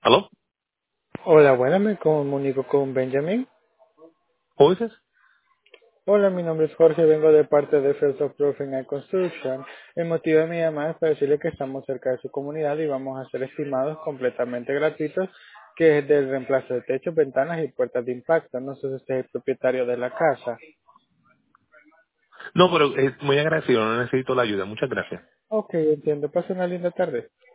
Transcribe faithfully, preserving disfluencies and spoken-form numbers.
¿Aló? Hola, buenas, me comunico con Benjamin. ¿Who is this? Hola, mi nombre es Jorge, vengo de parte de Fields of Roofing and Construction. El motivo de mi llamada es para decirle que estamos cerca de su comunidad y vamos a hacer estimados completamente gratuitos, que es del reemplazo de techos, ventanas y puertas de impacto. No sé si usted es el propietario de la casa. No, pero es muy agradecido, no necesito la ayuda. Muchas gracias. Ok, entiendo. Pase una linda tarde.